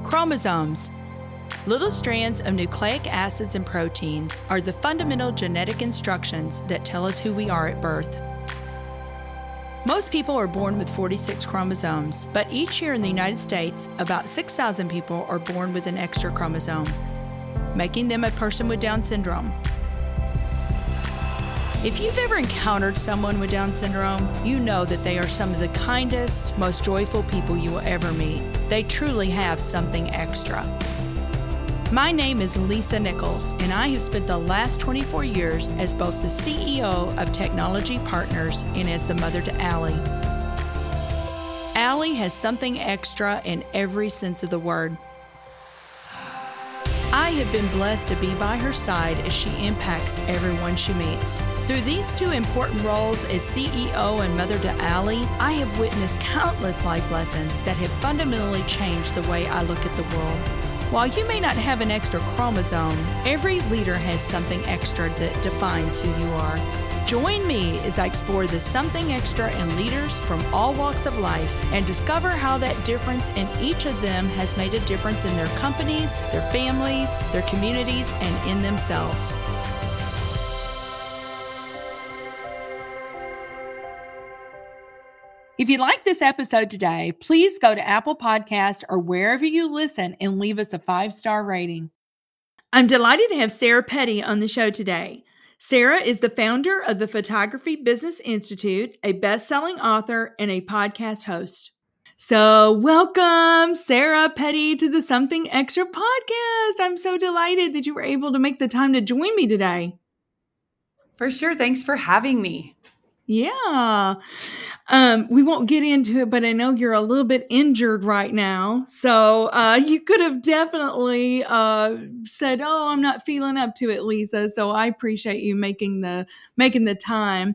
Chromosomes. Little strands of nucleic acids and proteins are the fundamental genetic instructions that tell us who we are at birth. Most people are born with 46 chromosomes, but each year in the United States, about 6,000 people are born with an extra chromosome, making them a person with Down syndrome. If you've ever encountered someone with Down syndrome, you know that they are some of the kindest, most joyful people you will ever meet. They truly have something extra. My name is Lisa Nichols, and I have spent the last 24 years as both the CEO of Technology Partners and as the mother to Allie. Allie has something extra in every sense of the word. I have been blessed to be by her side as she impacts everyone she meets. Through these two important roles as CEO and mother to Allie, I have witnessed countless life lessons that have fundamentally changed the way I look at the world. While you may not have an extra chromosome, every leader has something extra that defines who you are. Join me as I explore the something extra in leaders from all walks of life and discover how that difference in each of them has made a difference in their companies, their families, their communities, and in themselves. If you like this episode today, please go to Apple Podcasts or wherever you listen and leave us a 5-star rating. I'm delighted to have Sarah Petty on the show today. Sarah is the founder of the Photography Business Institute, a best-selling author, and a podcast host. So welcome, Sarah Petty, to the Something Extra podcast. I'm so delighted that you were able to make the time to join me today. For sure. Thanks for having me. Yeah. We won't get into it, but I know you're a little bit injured right now. So you could have definitely said, "Oh, I'm not feeling up to it, Lisa." So I appreciate you making the time.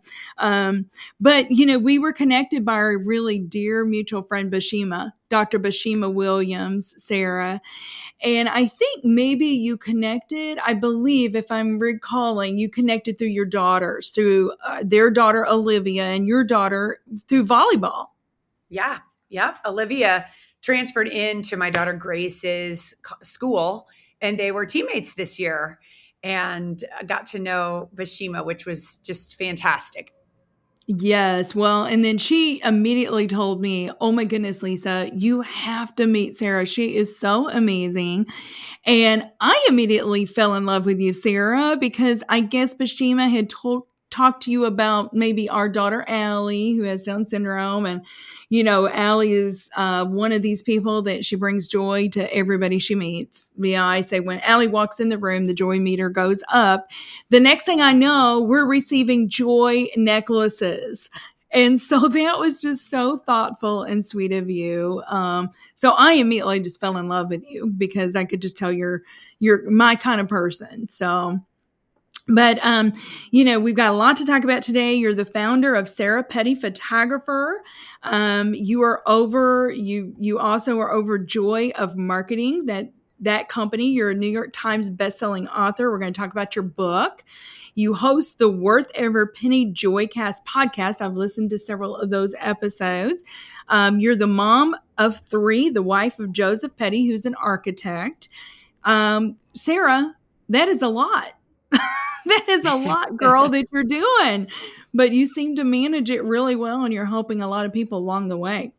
But we were connected by our really dear mutual friend Bashima, Dr. Bashima Williams, Sarah. And I think maybe you connected, I believe, if I'm recalling, you connected through your daughters, through their daughter, Olivia, and your daughter through volleyball. Yeah. Yep. Olivia transferred into my daughter Grace's school, and they were teammates this year, and I got to know Bashima, which was just fantastic. Yes. Well, and then she immediately told me, "Oh my goodness, Lisa, you have to meet Sarah. She is so amazing." And I immediately fell in love with you, Sarah, because I guess Bashima had talked to you about maybe our daughter, Allie, who has Down syndrome. And, Allie is one of these people that she brings joy to everybody she meets. Yeah, I say when Allie walks in the room, the joy meter goes up. The next thing I know, we're receiving joy necklaces. And so that was just so thoughtful and sweet of you. So I immediately just fell in love with you because I could just tell you're my kind of person. So, but, we've got a lot to talk about today. You're the founder of Sarah Petty Photographer. You also are over Joy of Marketing, that company. You're a New York Times bestselling author. We're going to talk about your book. You host the Worth Every Penny Joycast podcast. I've listened to several of those episodes. You're the mom of 3, the wife of Joseph Petty, who's an architect. Sarah, that is a lot. That is a lot, girl, that you're doing. But you seem to manage it really well, and you're helping a lot of people along the way.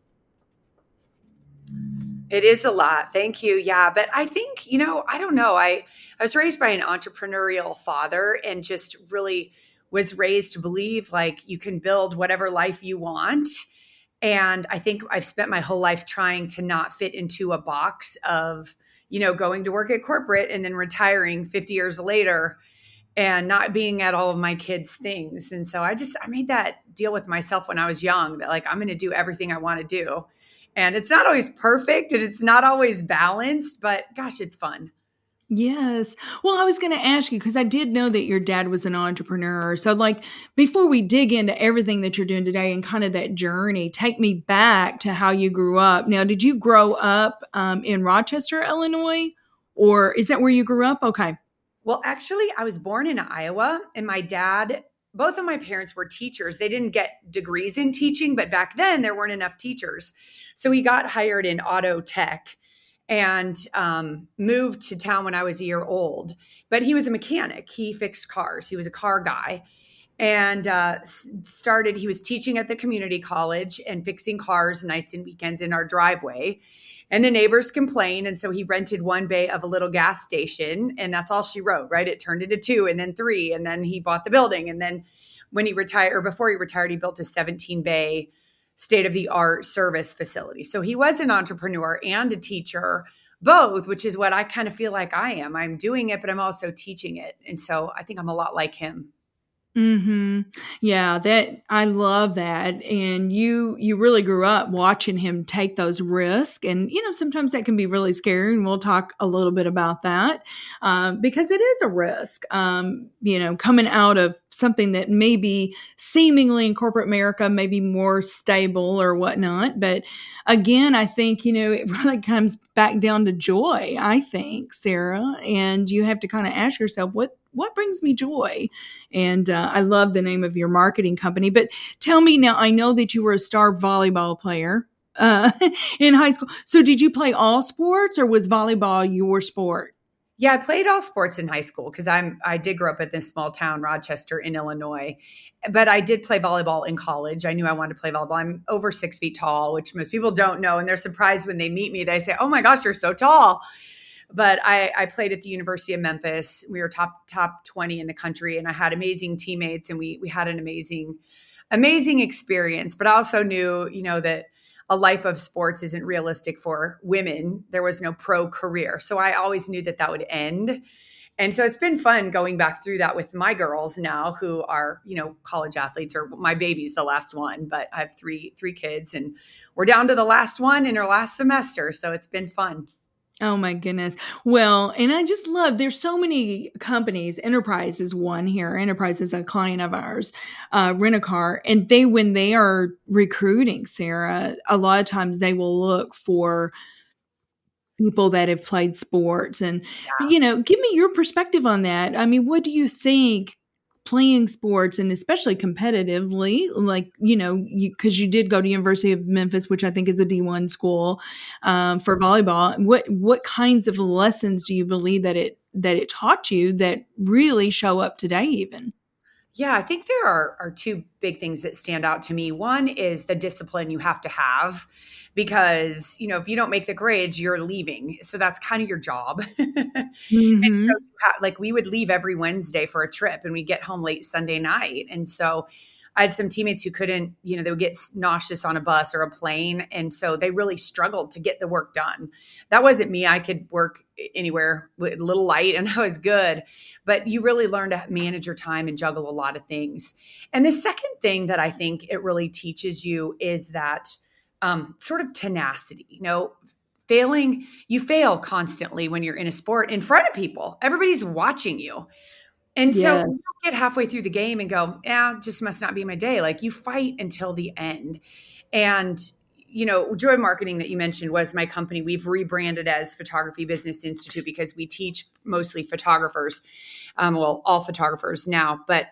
It is a lot. Thank you. Yeah. But I think, I don't know. I was raised by an entrepreneurial father and just really was raised to believe like you can build whatever life you want. And I think I've spent my whole life trying to not fit into a box of, going to work at corporate and then retiring 50 years later and not being at all of my kids' things. And so I made that deal with myself when I was young that like, I'm going to do everything I want to do. And it's not always perfect and it's not always balanced, but gosh, it's fun. Yes. Well, I was going to ask you because I did know that your dad was an entrepreneur. So before we dig into everything that you're doing today and kind of that journey, take me back to how you grew up. Now, did you grow up in Rochester, Illinois, or is that where you grew up? Okay. Well, actually, I was born in Iowa, and both of my parents were teachers. They didn't get degrees in teaching, but back then there weren't enough teachers. So he got hired in auto tech. and moved to town when I was a year old. But he was a mechanic. He fixed cars. He was a car guy. And he was teaching at the community college and fixing cars nights and weekends in our driveway. And the neighbors complained. And so he rented one bay of a little gas station. And that's all she wrote, right? It turned into 2 and then 3. And then he bought the building. And then when he retired, or before he retired, he built a 17 bay state-of-the-art service facility. So he was an entrepreneur and a teacher, both, which is what I kind of feel like I am. I'm doing it, but I'm also teaching it. And so I think I'm a lot like him. Yeah, that I love that. And you really grew up watching him take those risks. And, sometimes that can be really scary. And we'll talk a little bit about that because it is a risk, coming out of something that maybe seemingly in corporate America, maybe more stable or whatnot. But again, I think, it really comes back down to joy, I think, Sarah. And you have to kind of ask yourself, what brings me joy? And I love the name of your marketing company. But tell me now, I know that you were a star volleyball player in high school. So did you play all sports or was volleyball your sport? Yeah, I played all sports in high school because I did grow up in this small town, Rochester in Illinois. But I did play volleyball in college. I knew I wanted to play volleyball. I'm over 6 feet tall, which most people don't know. And they're surprised when they meet me. They say, "Oh my gosh, you're so tall." But I played at the University of Memphis. We were top 20 in the country, and I had amazing teammates, and we had an amazing experience. But I also knew, that a life of sports isn't realistic for women. There was no pro career. So I always knew that would end. And so it's been fun going back through that with my girls now who are, college athletes, or my baby's the last one, but I have three kids and we're down to the last one in her last semester. So it's been fun. Oh my goodness. Well, and I just love, there's so many companies. Enterprise is one here. Enterprise is a client of ours, Rent-A-Car. And when they are recruiting, Sarah, a lot of times they will look for people that have played sports. And, give me your perspective on that. I mean, what do you think playing sports, and especially competitively, like, because you did go to University of Memphis, which I think is a D1 school for volleyball. What kinds of lessons do you believe that it taught you that really show up today even? Yeah, I think there are 2 big things that stand out to me. One is the discipline you have to have because, if you don't make the grades, you're leaving. So that's kind of your job. Mm-hmm. And so we would leave every Wednesday for a trip and we'd get home late Sunday night. And so I had some teammates who couldn't, they would get nauseous on a bus or a plane. And so they really struggled to get the work done. That wasn't me. I could work anywhere with a little light and I was good. But you really learn to manage your time and juggle a lot of things. And the second thing that I think it really teaches you is that sort of tenacity. You fail constantly when you're in a sport in front of people. Everybody's watching you. And so you don't get halfway through the game and go, just must not be my day. Like you fight until the end. And, Joy Marketing that you mentioned was my company. We've rebranded as Photography Business Institute because we teach mostly photographers, all photographers now, but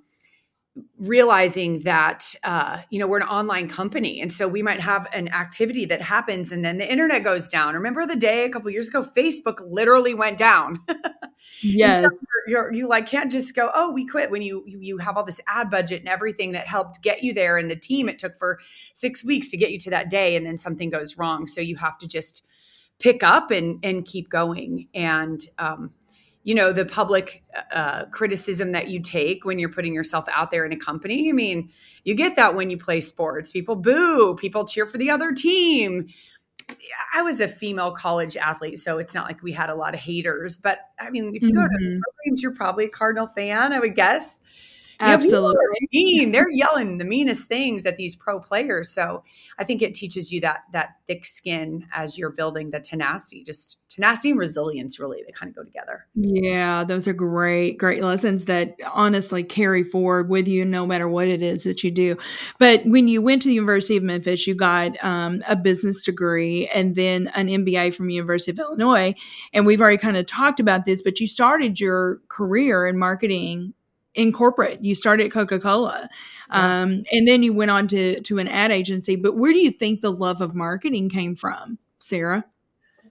realizing that, we're an online company. And so we might have an activity that happens and then the internet goes down. Remember the day a couple of years ago, Facebook literally went down. Yes. You can't just go, oh, we quit when you have all this ad budget and everything that helped get you there. And the team, it took for 6 weeks to get you to that day. And then something goes wrong. So you have to just pick up and keep going. And, the public criticism that you take when you're putting yourself out there in a company. I mean, you get that when you play sports. People boo, people cheer for the other team. I was a female college athlete, so it's not like we had a lot of haters. But I mean, if you go to programs, you're probably a Cardinal fan, I would guess. Absolutely. Mean. They're yelling the meanest things at these pro players. So I think it teaches you that thick skin as you're building the tenacity, just tenacity and resilience, really, they kind of go together. Yeah, those are great lessons that honestly carry forward with you no matter what it is that you do. But when you went to the University of Memphis, you got a business degree and then an MBA from University of Illinois. And we've already kind of talked about this, but you started your career in marketing in corporate. You started at Coca-Cola. And then you went on to an ad agency. But where do you think the love of marketing came from, Sarah?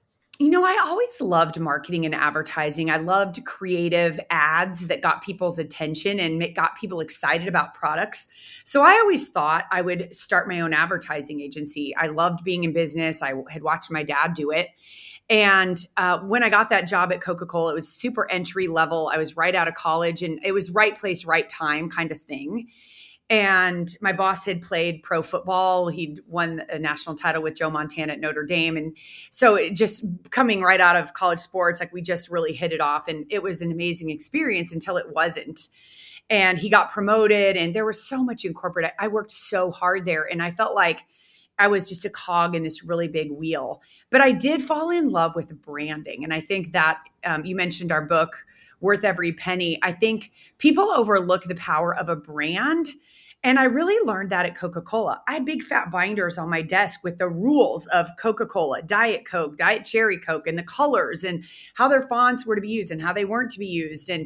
I always loved marketing and advertising. I loved creative ads that got people's attention and got people excited about products. So I always thought I would start my own advertising agency. I loved being in business. I had watched my dad do it. And when I got that job at Coca-Cola, it was super entry level. I was right out of college and it was right place, right time kind of thing. And my boss had played pro football. He'd won a national title with Joe Montana at Notre Dame. And so it just coming right out of college sports, like we just really hit it off. And it was an amazing experience until it wasn't. And he got promoted and there was so much in corporate. I worked so hard there and I felt like I was just a cog in this really big wheel. But I did fall in love with branding. And I think that you mentioned our book, Worth Every Penny. I think people overlook the power of a brand. And I really learned that at Coca-Cola. I had big fat binders on my desk with the rules of Coca-Cola, Diet Coke, Diet Cherry Coke, and the colors and how their fonts were to be used and how they weren't to be used. And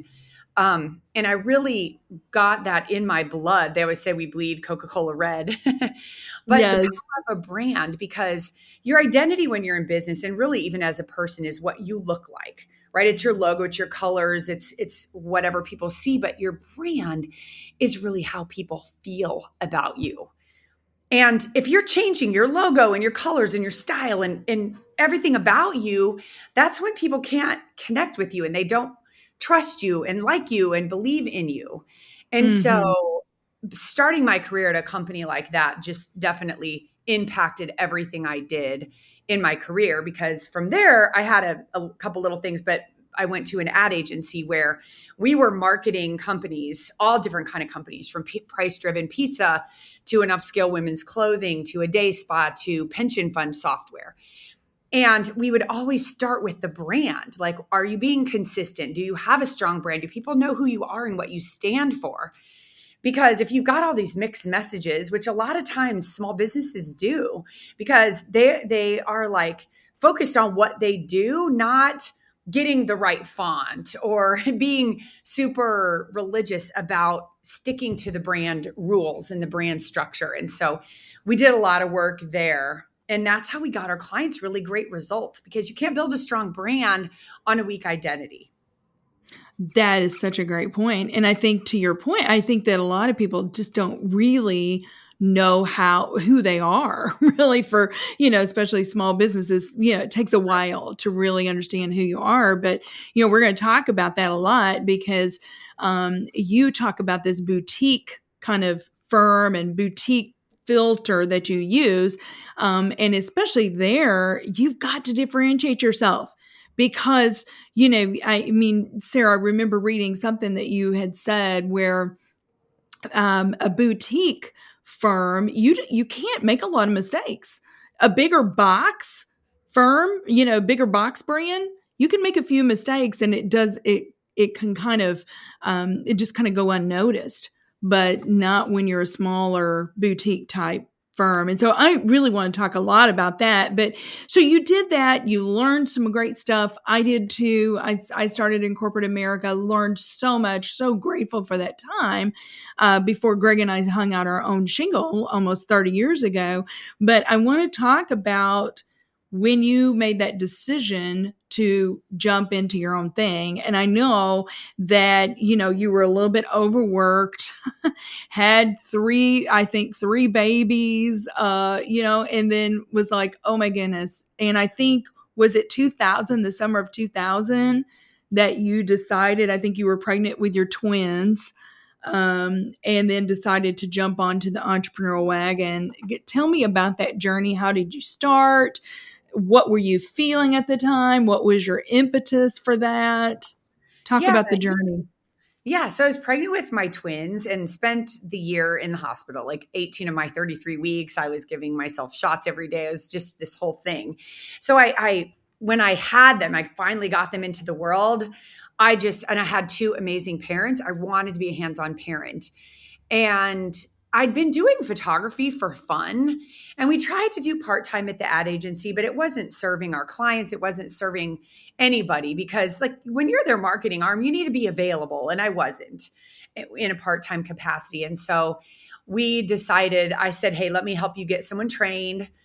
I really got that in my blood. They always say we bleed Coca-Cola red, but Yes. the power of a brand, because your identity when you're in business and really even as a person is what you look like, right? It's your logo, it's your colors, it's whatever people see, but your brand is really how people feel about you. And if you're changing your logo and your colors and your style and everything about you, that's when people can't connect with you and they don't trust you and like you and believe in you. And so starting my career at a company like that just definitely impacted everything I did in my career, because from there I had a couple little things, but I went to an ad agency where we were marketing companies, all different kind of companies, from price-driven pizza to an upscale women's clothing to a day spa to pension fund software. And we would always start with the brand. Like, are you being consistent? Do you have a strong brand? Do people know who you are and what you stand for? Because if you've got all these mixed messages, which a lot of times small businesses do, because they are like focused on what they do, not getting the right font or being super religious about sticking to the brand rules and the brand structure. And so we did a lot of work there. And that's how we got our clients really great results, because you can't build a strong brand on a weak identity. That is such a great point. And I think to your point, I think that a lot of people just don't really know who they are really for, especially small businesses. It takes a while to really understand who you are, but, we're going to talk about that a lot because you talk about this boutique kind of firm and boutique filter that you use. And especially there, you've got to differentiate yourself. Because, Sarah, I remember reading something that you had said where a boutique firm, you can't make a lot of mistakes. A bigger box firm, bigger box brand, you can make a few mistakes and it can kind of, it just kind of go unnoticed, but not when you're a smaller boutique type firm. And so I really want to talk a lot about that. But so you did that. You learned some great stuff. I did too. I started in corporate America, learned so much, so grateful for that time before Greg and I hung out our own shingle almost 30 years ago. But I want to talk about when you made that decision to jump into your own thing. And I know that, you were a little bit overworked, had three babies, and then was like, oh my goodness. And I think, was it 2000, the summer of 2000 that you decided, I think you were pregnant with your twins, and then decided to jump onto the entrepreneurial wagon. Tell me about that journey. How did you start? What were you feeling at the time? What was your impetus for that? Talk about the journey. Yeah. So I was pregnant with my twins and spent the year in the hospital, like 18 of my 33 weeks. I was giving myself shots every day. It was just this whole thing. So when I had them, I finally got them into the world. And I had two amazing parents. I wanted to be a hands-on parent. And I'd been doing photography for fun, and we tried to do part-time at the ad agency, but it wasn't serving our clients. It wasn't serving anybody, because like when you're their marketing arm, you need to be available. And I wasn't in a part-time capacity. And so we decided, I said, hey, let me help you get someone trained.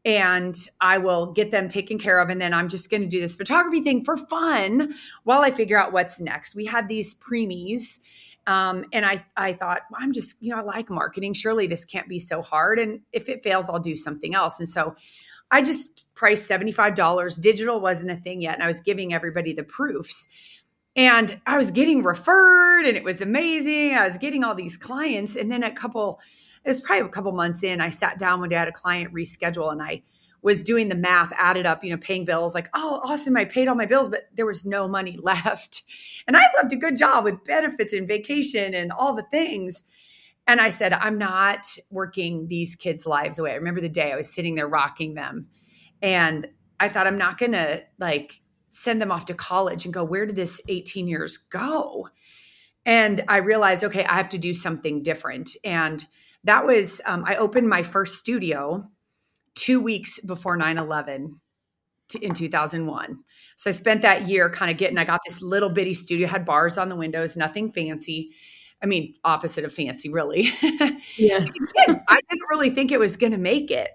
and I will get them taken care of. And then I'm just going to do this photography thing for fun while I figure out what's next. We had these preemies. And I thought, well, I'm just, I like marketing. Surely this can't be so hard. And if it fails, I'll do something else. And so I just priced $75. Digital wasn't a thing yet. And I was giving everybody the proofs. And I was getting referred and it was amazing. I was getting all these clients. And then it was probably a couple months in, I sat down one day, I had a client reschedule, and I was doing the math, added up, paying bills, like, oh, awesome, I paid all my bills, but there was no money left. And I left a good job with benefits and vacation and all the things. And I said, I'm not working these kids' lives away. I remember the day I was sitting there rocking them. And I thought, I'm not going to send them off to college and go, where did this 18 years go? And I realized, okay, I have to do something different. And that was, I opened my first studio 2 weeks before 9/11 in 2001. So I spent that year I got this little bitty studio, had bars on the windows, nothing fancy. I mean, opposite of fancy, really. Yes. I didn't really think it was going to make it.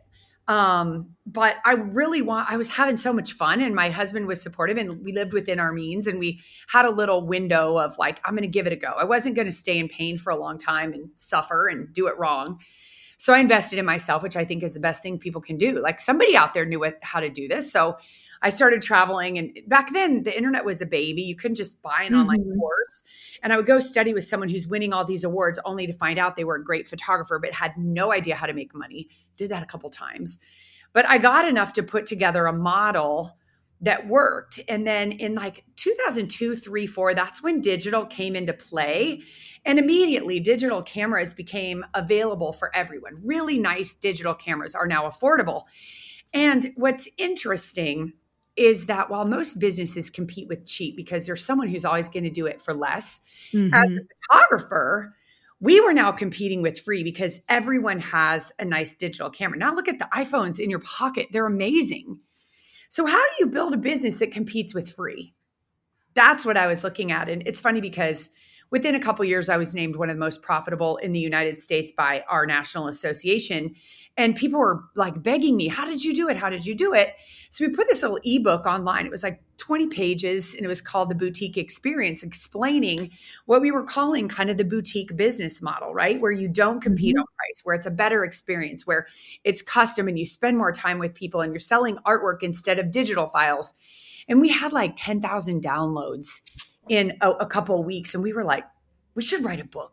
But I was having so much fun, and my husband was supportive, and we lived within our means, and we had a little window of I'm going to give it a go. I wasn't going to stay in pain for a long time and suffer and do it wrong. So I invested in myself, which I think is the best thing people can do. Somebody out there knew how to do this. So I started traveling, and back then the internet was a baby. You couldn't just buy an online course. And I would go study with someone who's winning all these awards only to find out they were a great photographer, but had no idea how to make money. Did that a couple times. But I got enough to put together a model that worked. And then in 2002, 3, 4, that's when digital came into play. And immediately digital cameras became available for everyone. Really nice digital cameras are now affordable. And what's interesting is that while most businesses compete with cheap because there's someone who's always going to do it for less, as a photographer, we were now competing with free because everyone has a nice digital camera. Now look at the iPhones in your pocket. They're amazing. So how do you build a business that competes with free? That's what I was looking at. And it's funny because within a couple of years, I was named one of the most profitable in the United States by our national association. And people were begging me, how did you do it? How did you do it? So we put this little ebook online. It was 20 pages, and it was called The Boutique Experience, explaining what we were calling kind of the boutique business model, right? Where you don't compete on price, where it's a better experience, where it's custom and you spend more time with people and you're selling artwork instead of digital files. And we had 10,000 downloads in a couple of weeks. And we were like, we should write a book.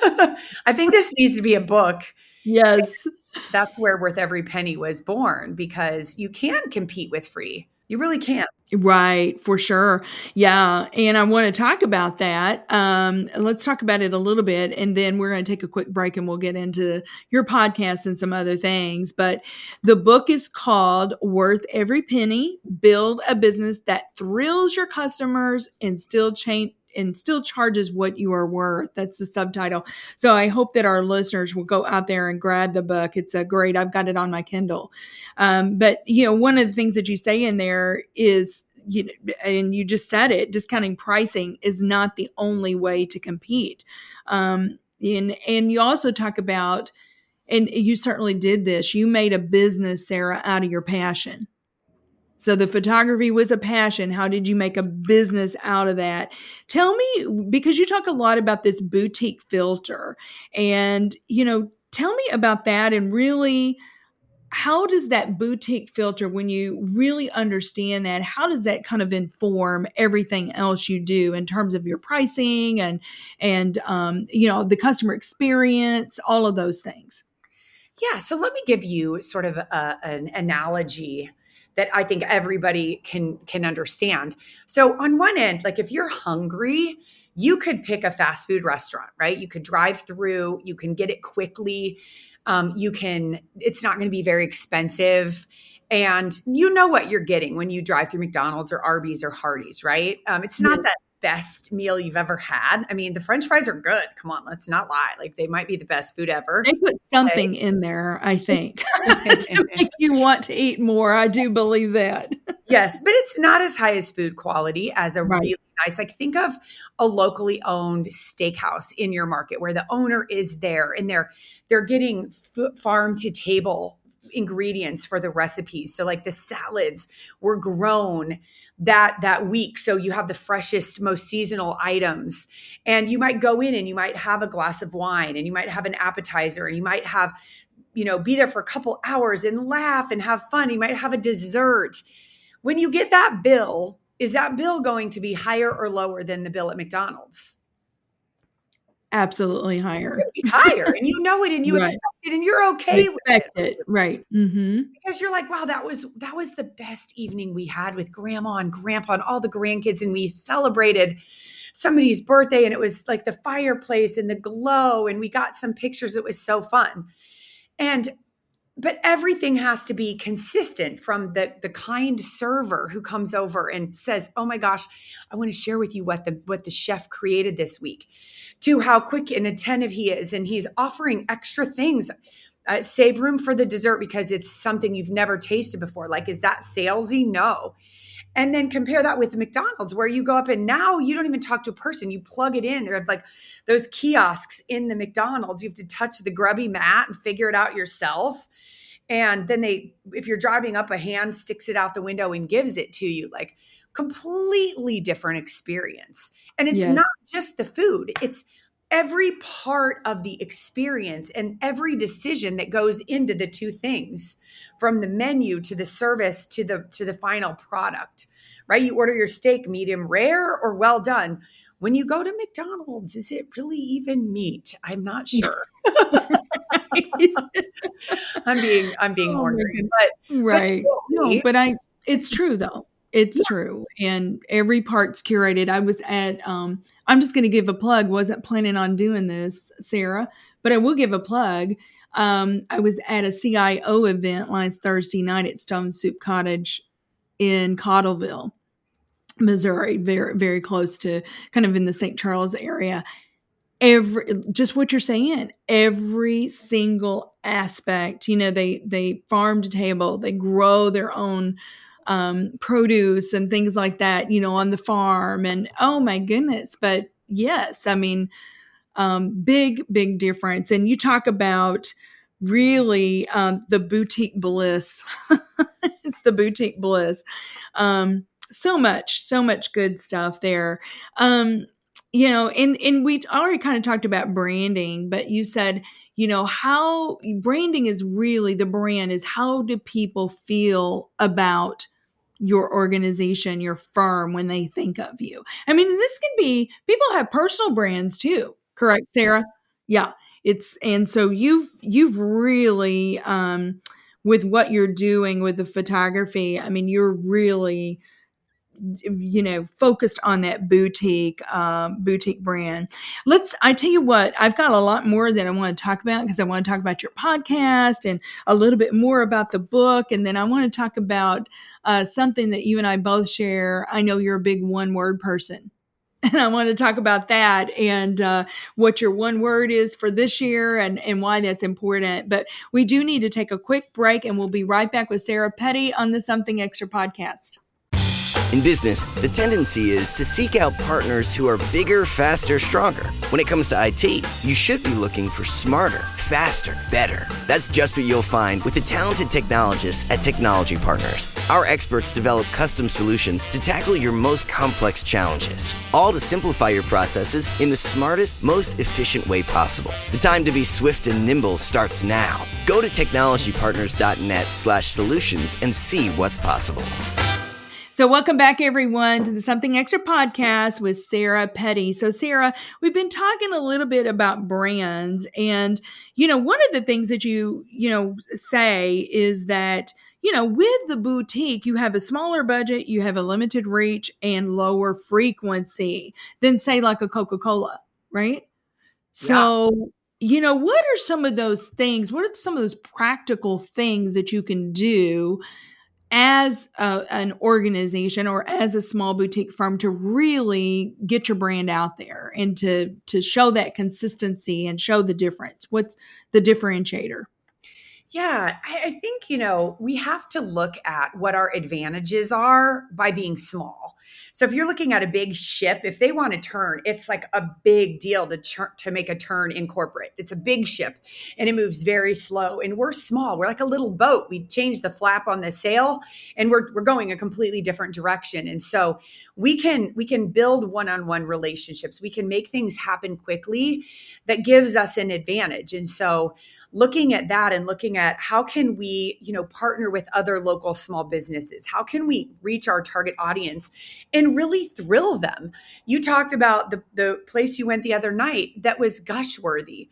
I think this needs to be a book. Yes. That's where Worth Every Penny was born, because you can compete with free. You really can. Right, for sure. Yeah. And I want to talk about that. Let's talk about it a little bit, and then we're going to take a quick break and we'll get into your podcast and some other things. But the book is called Worth Every Penny, Build a Business That Thrills Your Customers and Still charges what you are worth. That's the subtitle. So I hope that our listeners will go out there and grab the book. It's great. I've got it on my Kindle. But one of the things that you say in there is, and you just said it, discounting pricing is not the only way to compete. And you also talk about, and you certainly did this, you made a business, Sarah, out of your passion. So the photography was a passion. How did you make a business out of that? Tell me, because you talk a lot about this boutique filter, and, tell me about that, and really, how does that boutique filter, when you really understand that, how does that kind of inform everything else you do in terms of your pricing and the customer experience, all of those things? Yeah. So let me give you sort of an analogy that I think everybody can understand. So on one end, if you're hungry, you could pick a fast food restaurant, right? You could drive through, you can get it quickly. It's not going to be very expensive. And you know what you're getting when you drive through McDonald's or Arby's or Hardee's, right? It's not that best meal you've ever had. I mean, the French fries are good. Come on, let's not lie. They might be the best food ever. They put something in there, I think, to make you want to eat more. I do believe that. Yes, but it's not as high as food quality as a really nice, think of a locally owned steakhouse in your market where the owner is there and they're getting farm to table ingredients for the recipes. So like the salads were grown that week. So you have the freshest, most seasonal items. And you might go in and you might have a glass of wine and you might have an appetizer and you might have, be there for a couple hours and laugh and have fun. You might have a dessert. When you get that bill, is that bill going to be higher or lower than the bill at McDonald's? Absolutely higher. Higher, and you know it, and you expect it, and you're okay with it. Right. Mm-hmm. Because you're like, wow, that was the best evening we had with grandma and grandpa and all the grandkids, and we celebrated somebody's birthday, and it was like the fireplace and the glow, and we got some pictures. It was so fun. But everything has to be consistent, from the kind server who comes over and says, oh my gosh, I want to share with you what the chef created this week, to how quick and attentive he is. And he's offering extra things. Save room for the dessert because it's something you've never tasted before. Like, is that salesy? No. And then compare that with the McDonald's, where you go up and now you don't even talk to a person. You plug it in. There are like those kiosks in the McDonald's. You have to touch the grubby mat and figure it out yourself. And then if you're driving up, a hand sticks it out the window and gives it to you. Like, completely different experience. And it's not just the food. It's every part of the experience and every decision that goes into the two things, from the menu to the service to the final product, right? You order your steak medium rare or well done. When you go to McDonald's, is it really even meat? I'm not sure. I'm being ornery, but right. But it's true though. It's true. And every part's curated. I was at, I'm just going to give a plug. Wasn't planning on doing this, Sarah, but I will give a plug. I was at a CIO event last Thursday night at Stone Soup Cottage in Cottleville, Missouri, very, very close to, kind of in the St. Charles area. Just what you're saying, every single aspect, they farm to table, they grow their own produce and things like that, on the farm, and oh my goodness. But yes, I mean, big difference. And you talk about really, the boutique bliss. It's the boutique bliss. So much good stuff there. And we already kind of talked about branding, but you said, how branding is really, the brand is, how do people feel about your organization, your firm, when they think of you? I mean, this can be, people have personal brands too, correct, Sarah? Yeah. And so you've really, with what you're doing with the photography, I mean, you're really, focused on that boutique brand. I tell you what, I've got a lot more that I want to talk about, because I want to talk about your podcast and a little bit more about the book. And then I want to talk about something that you and I both share. I know you're a big one-word person, and I want to talk about that and what your one word is for this year and why that's important. But we do need to take a quick break, and we'll be right back with Sarah Petty on the Something Extra podcast. In business, the tendency is to seek out partners who are bigger, faster, stronger. When it comes to IT, you should be looking for smarter, faster, better. That's just what you'll find with the talented technologists at Technology Partners. Our experts develop custom solutions to tackle your most complex challenges, all to simplify your processes in the smartest, most efficient way possible. The time to be swift and nimble starts now. Go to technologypartners.net/solutions and see what's possible. So welcome back, everyone, to the Something Extra podcast with Sarah Petty. So Sarah, we've been talking a little bit about brands, and, one of the things that you say is that, with the boutique, you have a smaller budget, you have a limited reach and lower frequency than, say, like a Coca-Cola, right? So, what are some of those things? What are some of those practical things that you can do as an organization or as a small boutique firm to really get your brand out there and to show that consistency and show the difference? What's the differentiator? Yeah, I think, we have to look at what our advantages are by being small. So if you're looking at a big ship, if they want to turn, it's like a big deal to make a turn in corporate. It's a big ship and it moves very slow. And we're small. We're like a little boat. We change the flap on the sail and we're going a completely different direction. And so we can build one-on-one relationships. We can make things happen quickly that gives us an advantage. And so looking at that and looking at how can we, partner with other local small businesses? How can we reach our target audience and really thrill them? You talked about the place you went the other night that was gush worthy.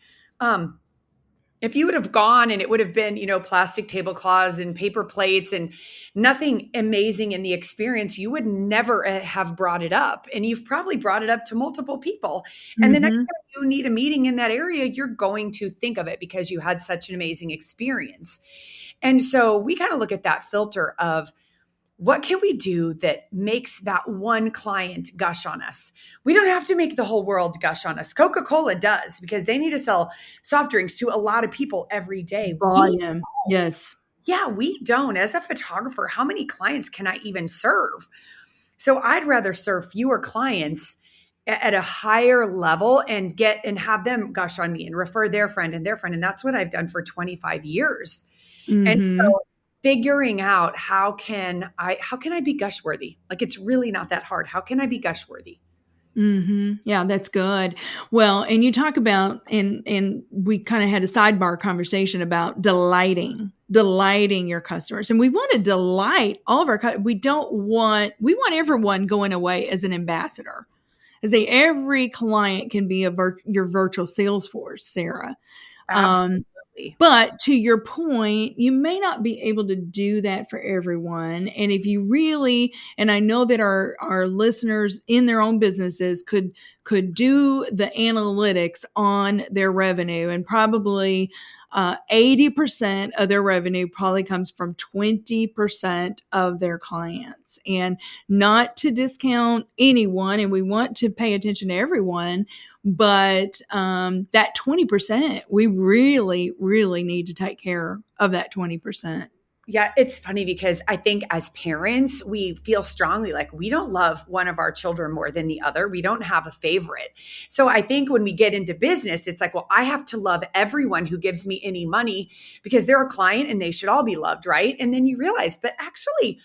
If you would have gone and it would have been, plastic tablecloths and paper plates and nothing amazing in the experience, you would never have brought it up. And you've probably brought it up to multiple people. And the next time you need a meeting in that area, you're going to think of it because you had such an amazing experience. And so we kind of look at that filter of, what can we do that makes that one client gush on us? We don't have to make the whole world gush on us. Coca-Cola does because they need to sell soft drinks to a lot of people every day. Volume. Yes. Yeah, we don't. As a photographer, how many clients can I even serve? So I'd rather serve fewer clients at a higher level and have them gush on me and refer their friend and their friend. And that's what I've done for 25 years. Mm-hmm. And so figuring out how can I be gush worthy? Like, it's really not that hard. How can I be gush worthy? Mm-hmm. Yeah, that's good. Well, and you talk about, and we kind of had a sidebar conversation about delighting your customers. And we want to delight all of our customers. We want everyone going away as an ambassador. I say every client can be your virtual sales force, Sarah. Absolutely. But to your point, you may not be able to do that for everyone. And if you really, and I know that our listeners in their own businesses could do the analytics on their revenue, and probably 80% of their revenue probably comes from 20% of their clients. And not to discount anyone, and we want to pay attention to everyone, but that 20%, we really, really need to take care of that 20%. Yeah, it's funny because I think as parents, we feel strongly like we don't love one of our children more than the other. We don't have a favorite. So I think when we get into business, it's like, well, I have to love everyone who gives me any money because they're a client and they should all be loved, right? And then you realize, but actually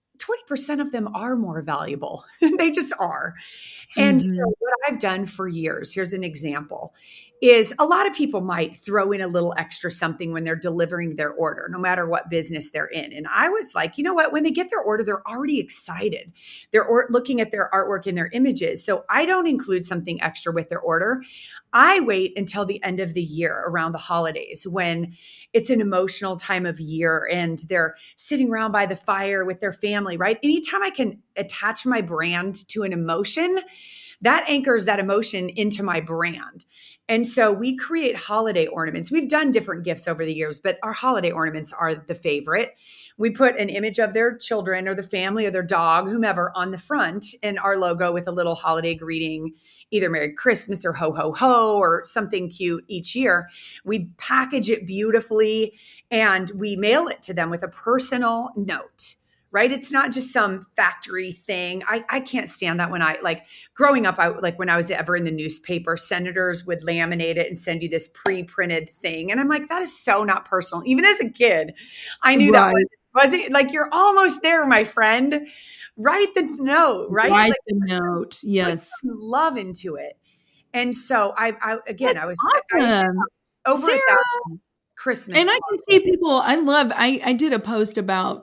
20% of them are more valuable. They just are. And so what I've done for years, here's an example, is a lot of people might throw in a little extra something when they're delivering their order, no matter what business they're in. And I was like, you know what? When they get their order, they're already excited. They're looking at their artwork and their images. So I don't include something extra with their order. I wait until the end of the year around the holidays when it's an emotional time of year and they're sitting around by the fire with their family, right? Anytime I can attach my brand to an emotion, that anchors that emotion into my brand. And so we create holiday ornaments. We've done different gifts over the years, but our holiday ornaments are the favorite. We put an image of their children or the family or their dog, whomever, on the front, and our logo with a little holiday greeting, either Merry Christmas or Ho, Ho, Ho, or something cute each year. We package it beautifully and we mail it to them with a personal note. Right? It's not just some factory thing. I can't stand that. When growing up, when I was ever in the newspaper, senators would laminate it and send you this pre-printed thing. And I'm like, that is so not personal. Even as a kid, I knew that wasn't like, you're almost there, my friend. Write the note, right? Write the note. Yes. Put some love into it. And so I was awesome. over Sarah, 1,000 Christmas. And I can see people, I did a post about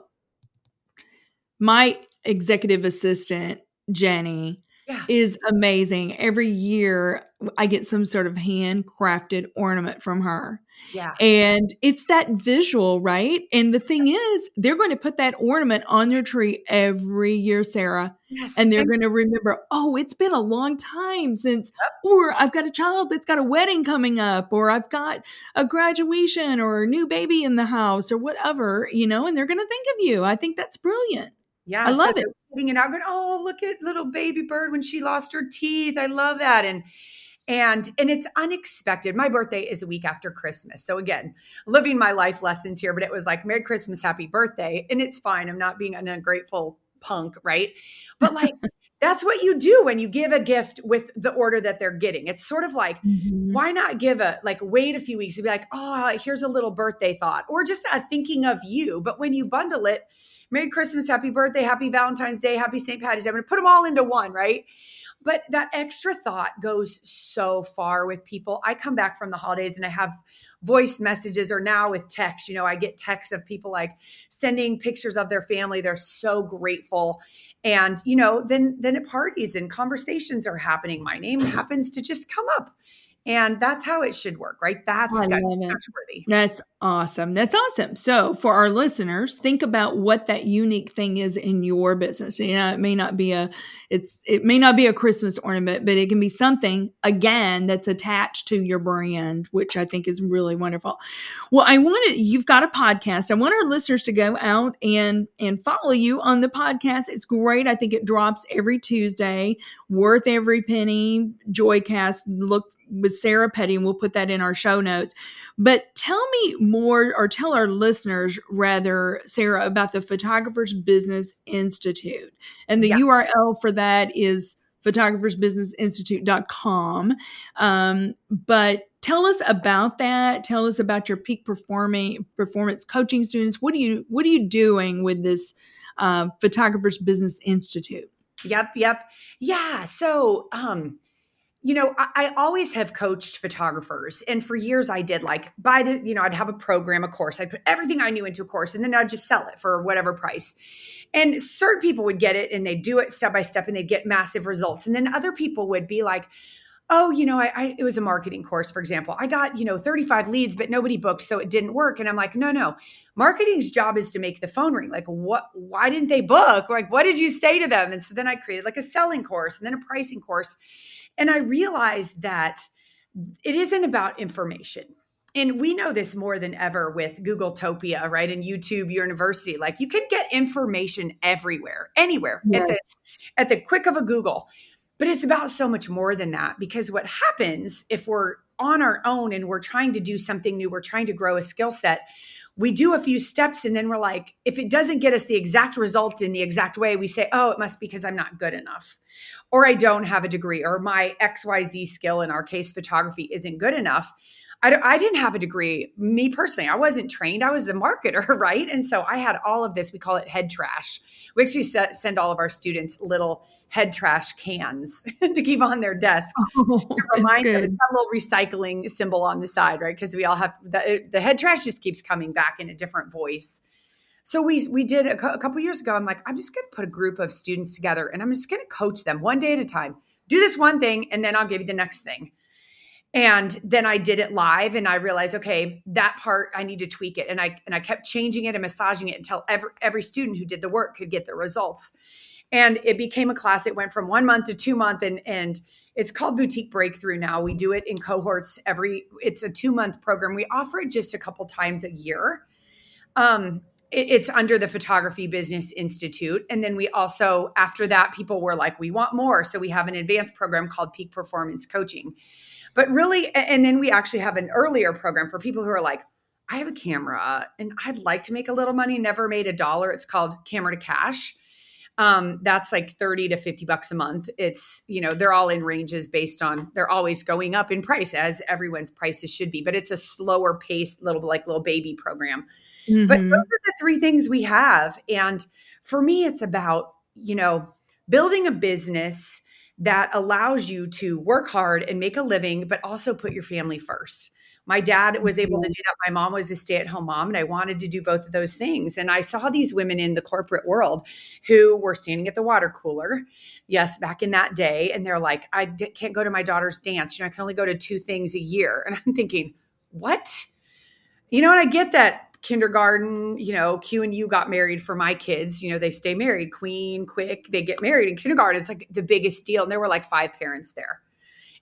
my executive assistant, Jenny, is amazing. Every year I get some sort of handcrafted ornament from her. Yeah. And it's that visual, right? And the thing is, they're going to put that ornament on their tree every year, Sarah. Yes. And they're going to remember, oh, it's been a long time since, or I've got a child that's got a wedding coming up, or I've got a graduation or a new baby in the house or whatever, and they're going to think of you. I think that's brilliant. Yeah, I love it. Putting it out, going, oh, look at little baby bird when she lost her teeth. I love that. And it's unexpected. My birthday is a week after Christmas. So again, living my life lessons here, but it was like, Merry Christmas, happy birthday. And it's fine. I'm not being an ungrateful punk, right? But like, that's what you do when you give a gift with the order that they're getting. It's sort of like, why not give wait a few weeks to be like, oh, here's a little birthday thought, or just a thinking of you. But when you bundle it, Merry Christmas, happy birthday, happy Valentine's Day, happy St. Patty's Day, I'm going to put them all into one, right? But that extra thought goes so far with people. I come back from the holidays and I have voice messages, or now with text, I get texts of people like sending pictures of their family. They're so grateful. And, then at parties and conversations are happening, my name happens to just come up. And that's how it should work, right? That's worthy. That's awesome. That's awesome. So for our listeners, think about what that unique thing is in your business. It may not be a Christmas ornament, but it can be something, again, that's attached to your brand, which I think is really wonderful. Well, you've got a podcast. I want our listeners to go out and follow you on the podcast. It's great. I think it drops every Tuesday. Worth Every Penny, Joycast. Look with Sarah Petty, and we'll put that in our show notes. But tell me more, or tell our listeners rather, Sarah, about the Photographers Business Institute. And the URL for that is photographersbusinessinstitute.com. But tell us about that. Tell us about your peak performance coaching students. What are you doing with this Photographers Business Institute? Yep. Yeah. So, I always have coached photographers, and for years I did I'd have a program, a course, I'd put everything I knew into a course, and then I'd just sell it for whatever price. And certain people would get it and they'd do it step by step and they'd get massive results. And then other people would be like, oh, it was a marketing course, for example. I got, 35 leads, but nobody booked, so it didn't work. And I'm like, no. Marketing's job is to make the phone ring. Like, why didn't they book? Like, what did you say to them? And so then I created like a selling course and then a pricing course. And I realized that it isn't about information. And we know this more than ever with Googletopia, right? And YouTube University. Like, you can get information everywhere, anywhere, yes, at the click of a Google. But it's about so much more than that, because what happens if we're on our own and we're trying to do something new, we're trying to grow a skill set, we do a few steps and then we're like, if it doesn't get us the exact result in the exact way, we say, oh, it must be because I'm not good enough, or I don't have a degree, or my XYZ skill, in our case, photography, isn't good enough. I didn't have a degree. Me personally, I wasn't trained. I was a marketer, right? And so I had all of this. We call it head trash. We actually send all of our students little head trash cans to keep on their desk to remind them. It's a little recycling symbol on the side, right? Because we all have the head trash just keeps coming back in a different voice. So we did a couple years ago. I'm like, I'm just going to put a group of students together and I'm just going to coach them one day at a time. Do this one thing, and then I'll give you the next thing. And then I did it live, and I realized, okay, that part I need to tweak it. And I kept changing it and massaging it until every student who did the work could get the results. And it became a class. It went from 1 month to 2 months, and it's called Boutique Breakthrough now. We do it in cohorts it's a 2-month program. We offer it just a couple times a year. It's under the Photography Business Institute. And then we also, after that, people were like, we want more. So we have an advanced program called Peak Performance Coaching. But really, and then we actually have an earlier program for people who are like, I have a camera and I'd like to make a little money, never made $1. It's called Camera to Cash. That's like $30 to $50 a month. It's, they're all in ranges based on, they're always going up in price, as everyone's prices should be, but it's a slower paced little baby program. Mm-hmm. But those are the 3 things we have. And for me, it's about, building a business that allows you to work hard and make a living, but also put your family first. My dad was able to do that. My mom was a stay-at-home mom, and I wanted to do both of those things. And I saw these women in the corporate world who were standing at the water cooler, yes, back in that day, and they're like, I can't go to my daughter's dance. I can only go to 2 things a year. And I'm thinking, what? And I get that kindergarten, Q and U got married for my kids. They stay married, quick, they get married in kindergarten. It's like the biggest deal. And there were like 5 parents there.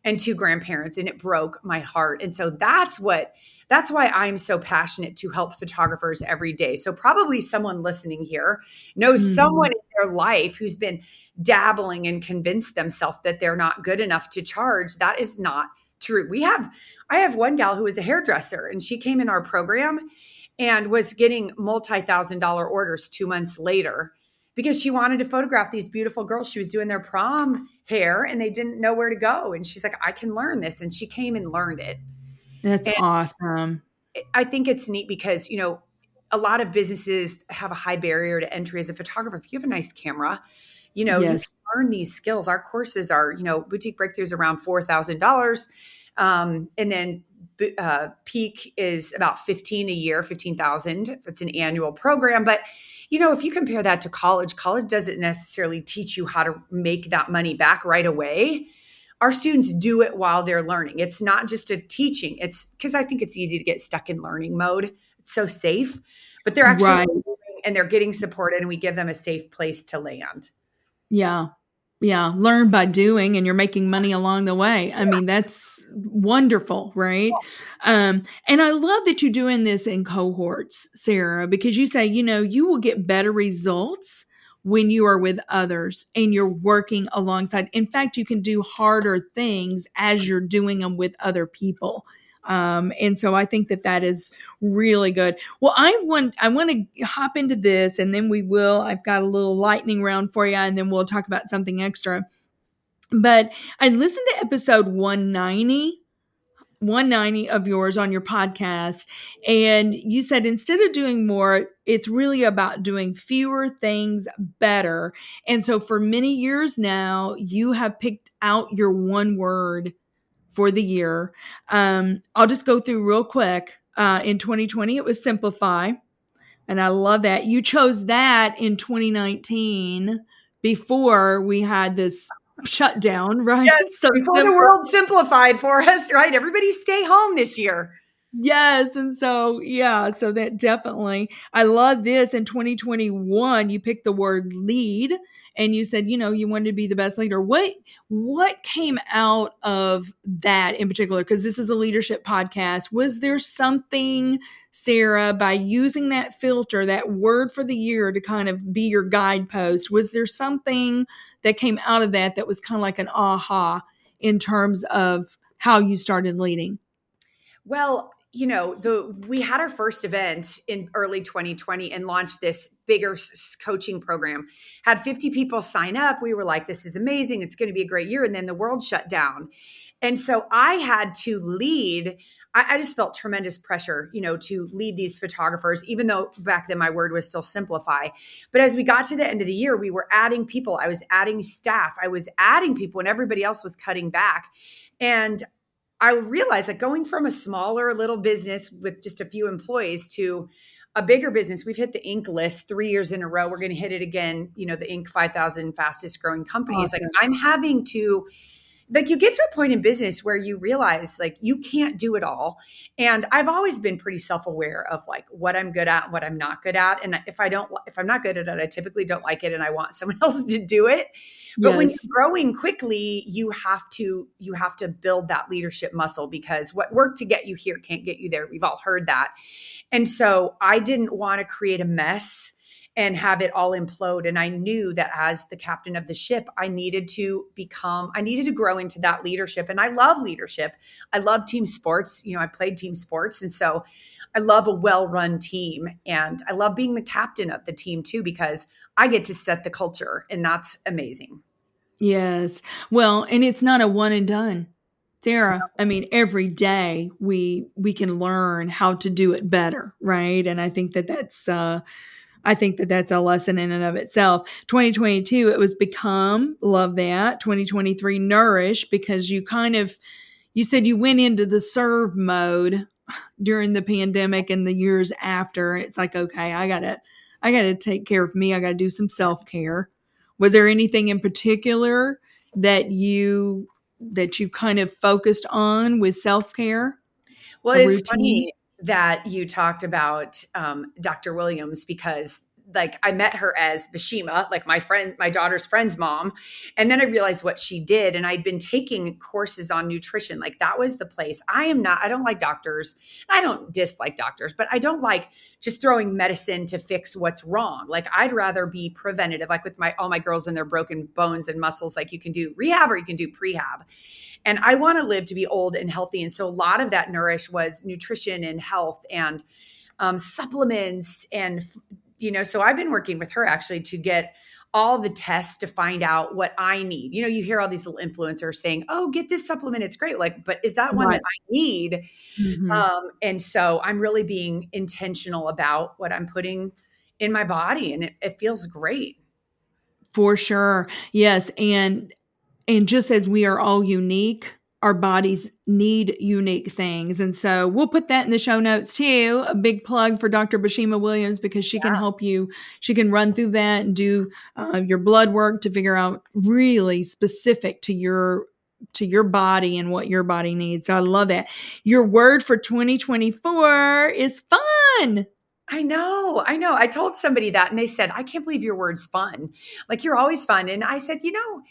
and 2 grandparents, and it broke my heart. And so that's why I'm so passionate to help photographers every day. So probably someone listening here knows someone in their life who's been dabbling and convinced themselves that they're not good enough to charge. That is not true. I have one gal who is a hairdresser, and she came in our program and was getting multi-$1,000 orders 2 months later because she wanted to photograph these beautiful girls. She was doing their prom hair and they didn't know where to go. And she's like, I can learn this. And she came and learned it. That's awesome. I think it's neat because, a lot of businesses have a high barrier to entry as a photographer. If you have a nice camera, you can learn these skills. Our courses are, Boutique Breakthroughs around $4,000. And then Peak is about $15,000 a year. It's an annual program. But, if you compare that to college doesn't necessarily teach you how to make that money back right away. Our students do it while they're learning. It's not just a teaching. It's because I think it's easy to get stuck in learning mode. It's so safe, but they're actually learning and they're getting supported, and we give them a safe place to land. Yeah. Yeah. Learn by doing, and you're making money along the way. I mean, that's wonderful, right? And I love that you're doing this in cohorts, Sarah, because you say, you will get better results when you are with others and you're working alongside. In fact, you can do harder things as you're doing them with other people. And so I think that is really good. Well, I want to hop into this, and then I've got a little lightning round for you, and then we'll talk about something extra. But I listened to episode 190 of yours on your podcast. And you said, instead of doing more, it's really about doing fewer things better. And so for many years now, you have picked out your one word for the year. I'll just go through real quick. In 2020, it was simplify. And I love that. You chose that in 2019 before we had this shutdown, right? Yes, so before the world simplified for us, right? Everybody stay home this year. Yes. And so, so that definitely, I love this. In 2021, you picked the word lead, and you said, you wanted to be the best leader. What came out of that in particular? Because this is a leadership podcast. Was there something, Sarah, by using that filter, that word for the year to kind of be your guidepost, was there something that came out of that was kind of like an aha in terms of how you started leading? Well, we had our first event in early 2020 and launched this bigger coaching program, had 50 people sign up. We were like, this is amazing. It's going to be a great year. And then the world shut down. And so I had to lead. I just felt tremendous pressure, to lead these photographers, even though back then my word was still simplify. But as we got to the end of the year, we were adding people. I was adding staff. I was adding people, and everybody else was cutting back. And I realized that going from a smaller little business with just a few employees to a bigger business, we've hit the Inc. list 3 years in a row. We're going to hit it again, the Inc. 5,000 fastest growing companies. Awesome. Like, I'm having to, you get to a point in business where you realize you can't do it all. And I've always been pretty self-aware of what I'm good at and what I'm not good at. And if I'm not good at it, I typically don't like it and I want someone else to do it. But when you're growing quickly, you have to build that leadership muscle, because what worked to get you here can't get you there. We've all heard that. And so I didn't want to create a mess and have it all implode. And I knew that as the captain of the ship, I needed to grow into that leadership. And I love leadership. I love team sports. I played team sports. And so I love a well-run team, and I love being the captain of the team too, because I get to set the culture, and that's amazing. Yes. Well, and it's not a one and done, Sarah. I mean, every day we can learn how to do it better, right? And I think that's a lesson in and of itself. 2022, it was become, love that. 2023, nourish, because you said you went into the serve mode during the pandemic and the years after. It's like, okay, I gotta take care of me. I gotta do some self-care. Was there anything in particular that you kind of focused on with self-care? Well, it's funny that you talked about Dr. Williams, because like I met her as Bashima, like my daughter's friend's mom. And then I realized what she did. And I'd been taking courses on nutrition. Like that was the place. I don't like doctors. I don't dislike doctors, but I don't like just throwing medicine to fix what's wrong. Like I'd rather be preventative, like with all my girls and their broken bones and muscles, like you can do rehab or you can do prehab. And I want to live to be old and healthy. And so a lot of that Nourish was nutrition and health and supplements. And, so I've been working with her actually to get all the tests to find out what I need. You hear all these little influencers saying, oh, get this supplement. It's great. Like, but is that one that I need? Mm-hmm. And so I'm really being intentional about what I'm putting in my body, and it feels great. For sure. Yes. And just as we are all unique, our bodies need unique things. And so we'll put that in the show notes too. A big plug for Dr. Bashima Williams, because she can help you. She can run through that and do your blood work to figure out really specific to your body and what your body needs. So I love that. Your word for 2024 is fun. I know. I told somebody that and they said, I can't believe your word's fun. Like you're always fun. And I said,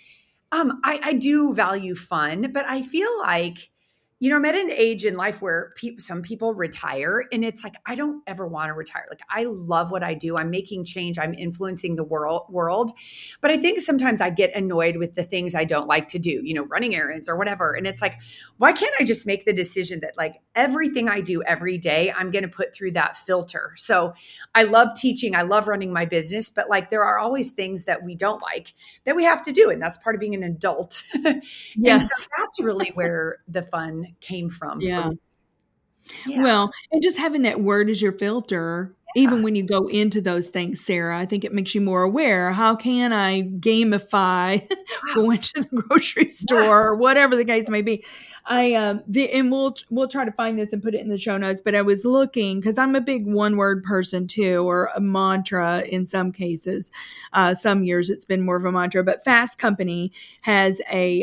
I do value fun, but I feel like, I'm at an age in life where some people retire, and it's like, I don't ever want to retire. Like I love what I do. I'm making change. I'm influencing the world. But I think sometimes I get annoyed with the things I don't like to do, running errands or whatever. And it's like, why can't I just make the decision that like everything I do every day, I'm going to put through that filter. So I love teaching. I love running my business, but like there are always things that we don't like that we have to do. And that's part of being an adult. Yes. And so that's really where the fun came from. Yeah. Well, and just having that word as your filter, even when you go into those things, Sarah, I think it makes you more aware. How can I gamify going to the grocery store or whatever the case may be? And we'll try to find this and put it in the show notes, but I was looking because I'm a big one word person too, or a mantra in some cases. Some years it's been more of a mantra, but Fast Company has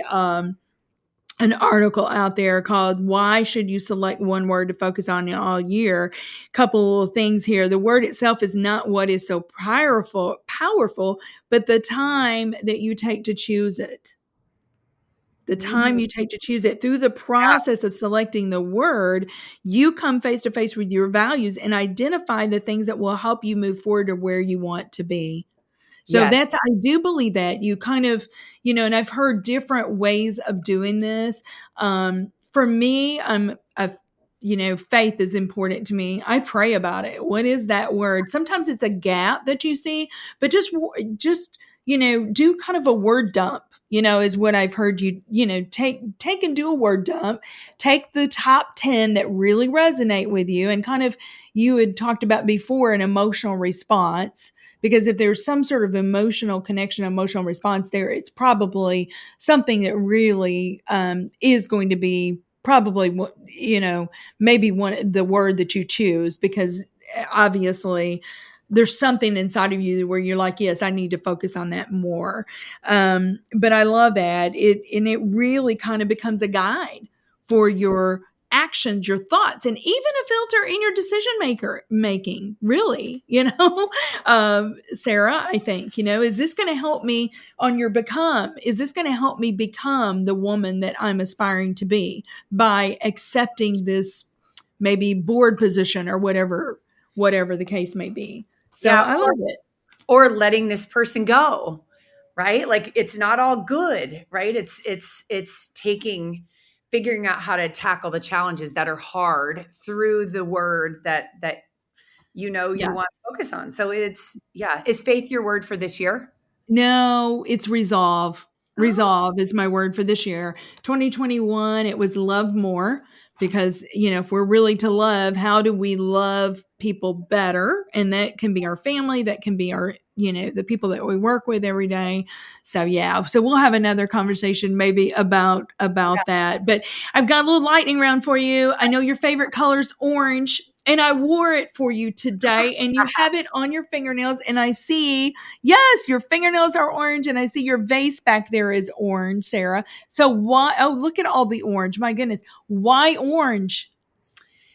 an article out there called "Why Should You Select One Word to Focus on All Year?" Couple of things here. The word itself is not what is so powerful, but the time that you take to choose it. The time you take to choose it. Through the process of selecting the word, you come face to face with your values and identify the things that will help you move forward to where you want to be. So I do believe that you kind of, and I've heard different ways of doing this. For me, faith is important to me. I pray about it. What is that word? Sometimes it's a gap that you see, but just do kind of a word dump, is what I've heard you, take and do a word dump, take the top 10 that really resonate with you, and kind of, you had talked about before, an emotional response. Because if there's some sort of emotional connection, emotional response there, it's probably something that really is going to be probably, maybe the word that you choose, because obviously there's something inside of you where you're like, yes, I need to focus on that more. But I love that. It really kind of becomes a guide for your actions, your thoughts, and even a filter in your decision making, really, Sarah, I think, is this going to help me is this going to help me become the woman that I'm aspiring to be by accepting this maybe board position or whatever the case may be. So I love it. Or letting this person go, right? Like it's not all good, right? It's figuring out how to tackle the challenges that are hard through the word that you want to focus on. So is faith your word for this year? No, it's resolve. Resolve is my word for this year. 2021, it was love more, because, if we're really to love, how do we love people better? And that can be our family, that can be our, the people that we work with every day. So so we'll have another conversation maybe about that. But I've got a little lightning round for you. I know your favorite color is orange, and I wore it for you today, and you have it on your fingernails, and I see, yes, your fingernails are orange, and I see your vase back there is orange, Sarah. So why, look at all the orange. My goodness. Why orange?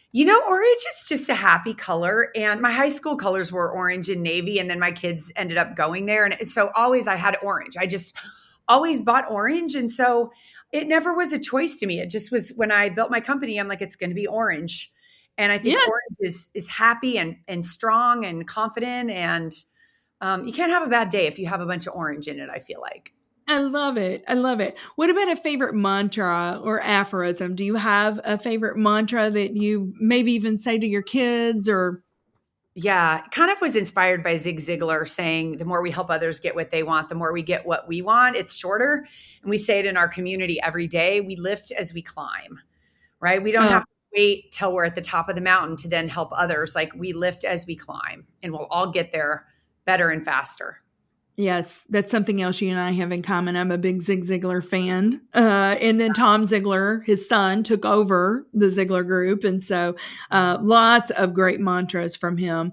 Orange is just a happy color. And my high school colors were orange and navy. And then my kids ended up going there. And so always I had orange. I just always bought orange. And so it never was a choice to me. It just was when I built my company, I'm like, it's going to be orange. And I think orange is happy and strong and confident. And you can't have a bad day if you have a bunch of orange in it, I feel like. I love it. I love it. What about a favorite mantra or aphorism? Do you have a favorite mantra that you maybe even say to your kids or? Yeah, kind of was inspired by Zig Ziglar saying, the more we help others get what they want, the more we get what we want. It's shorter. And we say it in our community every day. We lift as we climb, right? We don't have to wait till we're at the top of the mountain to then help others. Like we lift as we climb and we'll all get there better and faster. Yes, that's something else you and I have in common. I'm a big Zig Ziglar fan. And then Tom Ziglar, his son, took over the Ziglar Group. And so lots of great mantras from him.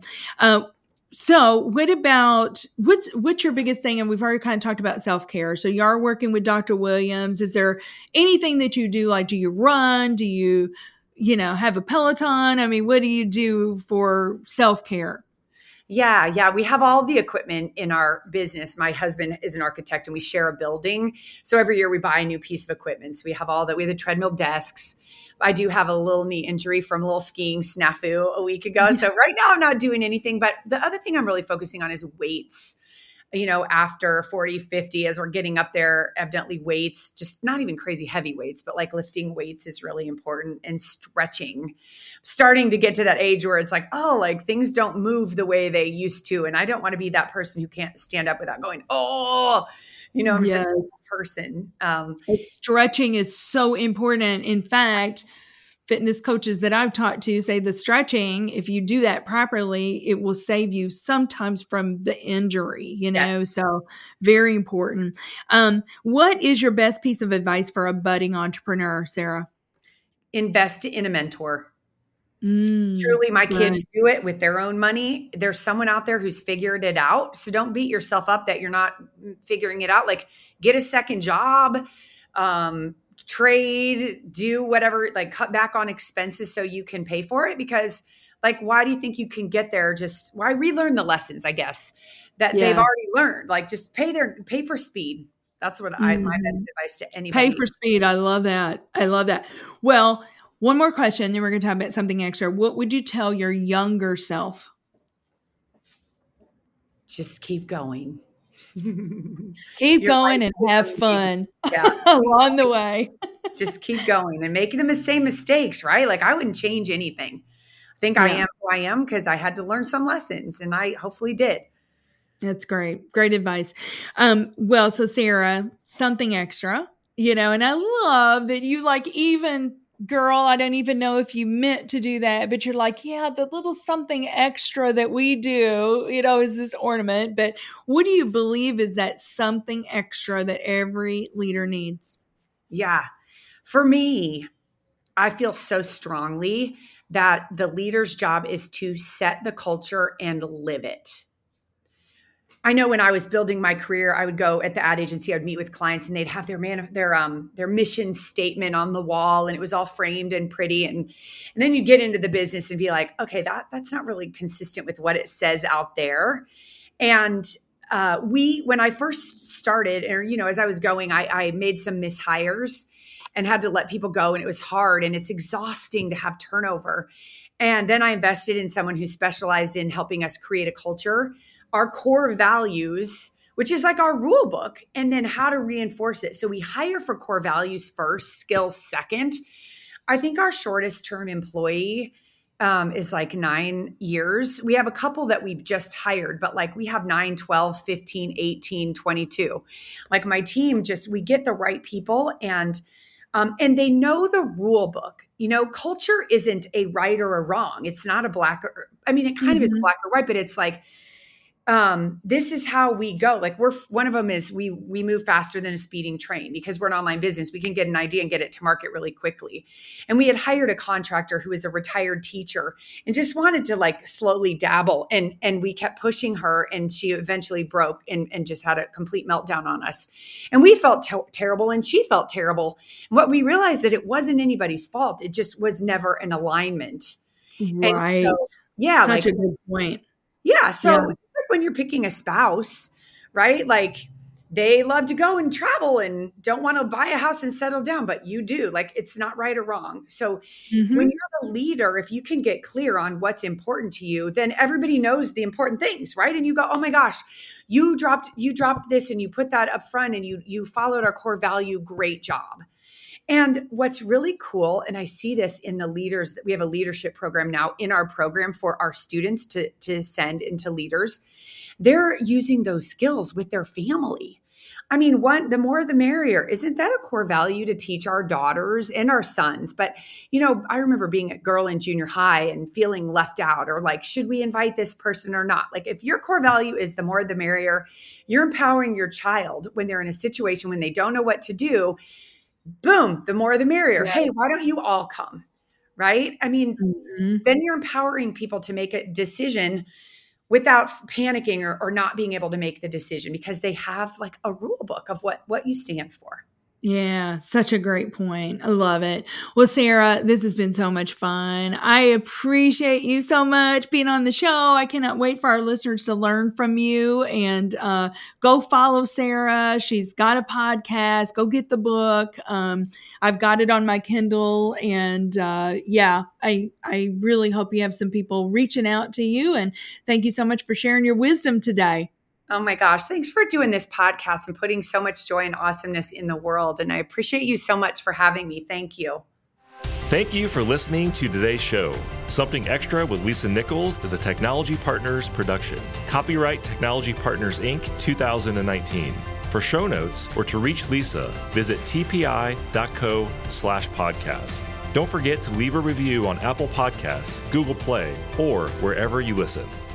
So what about, what's your biggest thing? And we've already kind of talked about self-care. So you are working with Dr. Williams. Is there anything that you do? Like, do you run? Do you have a Peloton? I mean, what do you do for self-care? Yeah. We have all the equipment in our business. My husband is an architect and we share a building. So every year we buy a new piece of equipment. So we have all that. We have the treadmill desks. I do have a little knee injury from a little skiing snafu a week ago. So right now I'm not doing anything. But the other thing I'm really focusing on is weights. After 40, 50, as we're getting up there, evidently weights, just not even crazy heavy weights, but like lifting weights is really important, and stretching. Starting to get to that age where it's like, things don't move the way they used to. And I don't want to be that person who can't stand up without going, I'm such a person. Stretching is so important. In fact, fitness coaches that I've talked to say the stretching, if you do that properly, it will save you sometimes from the injury, so very important. What is your best piece of advice for a budding entrepreneur, Sarah? Invest in a mentor. Truly, my kids do it with their own money. There's someone out there who's figured it out. So don't beat yourself up that you're not figuring it out. Like, get a second job, trade, do whatever, like cut back on expenses so you can pay for it. Because why do you think you can get there? Just why relearn the lessons, I guess, that they've already learned. Like, just pay for speed. That's what my best advice to anybody. Pay for speed. I love that. Well, one more question, then we're going to talk about something extra. What would you tell your younger self? Just keep going. Keep going and have fun along the way. Just keep going and make the same mistakes, right? Like, I wouldn't change anything. I think I am who I am because I had to learn some lessons, and I hopefully did. That's great. Great advice. So Sarah, something extra, and I love that you even, girl, I don't even know if you meant to do that, but you're like, the little something extra that we do, is this ornament. But what do you believe is that something extra that every leader needs? Yeah. For me, I feel so strongly that the leader's job is to set the culture and live it. I know when I was building my career, I would go at the ad agency, I'd meet with clients and they'd have their mission statement on the wall, and it was all framed and pretty. And then you get into the business and be like, okay, that's not really consistent with what it says out there. And when I first started, or, as I was going, I made some mishires and had to let people go, and it was hard and it's exhausting to have turnover. And then I invested in someone who specialized in helping us create a culture, our core values, which is like our rule book, and then how to reinforce it. So we hire for core values first, skills second. I think our shortest term employee is 9 years. We have a couple that we've just hired, but we have 9, 12, 15, 18, 22. My team, we get the right people and they know the rule book. Culture isn't a right or a wrong. It's not a black it kind of is a black or white, but it's this is how we go. One of them is we move faster than a speeding train because we're an online business. We can get an idea and get it to market really quickly. And we had hired a contractor who is a retired teacher and just wanted to slowly dabble. And we kept pushing her, and she eventually broke and just had a complete meltdown on us. And we felt terrible, and she felt terrible. And what we realized that it wasn't anybody's fault. It just was never an alignment. Right. And so, yeah, Such a good point. yeah. So Yeah. just like when you're picking a spouse, right? Like they love to go and travel and don't want to buy a house and settle down, but you do. Like it's not right or wrong. So when you're the leader, if you can get clear on what's important to you, then everybody knows the important things, right? And you go, oh my gosh, you dropped this and you put that up front and you followed our core value. Great job. And what's really cool, and I see this in the leaders, that we have a leadership program now in our program for our students to send into leaders. They're using those skills with their family. I mean, the more the merrier. Isn't that a core value to teach our daughters and our sons? But, I remember being a girl in junior high and feeling left out, or like, should we invite this person or not? Like, if your core value is the more the merrier, you're empowering your child when they're in a situation when they don't know what to do. Boom, the more the merrier. Hey, why don't you all come? Right? I mean, then you're empowering people to make a decision without panicking or not being able to make the decision because they have like a rule book of what you stand for. Yeah, such a great point. I love it. Well, Sarah, this has been so much fun. I appreciate you so much being on the show. I cannot wait for our listeners to learn from you, and go follow Sarah. She's got a podcast. Go get the book. I've got it on my Kindle, and I really hope you have some people reaching out to you, and thank you so much for sharing your wisdom today. Oh my gosh. Thanks for doing this podcast and putting so much joy and awesomeness in the world. And I appreciate you so much for having me. Thank you. Thank you for listening to today's show. Something Extra with Lisa Nichols is a Technology Partners production. Copyright Technology Partners, Inc. 2019. For show notes or to reach Lisa, visit tpi.co/podcast. Don't forget to leave a review on Apple Podcasts, Google Play, or wherever you listen.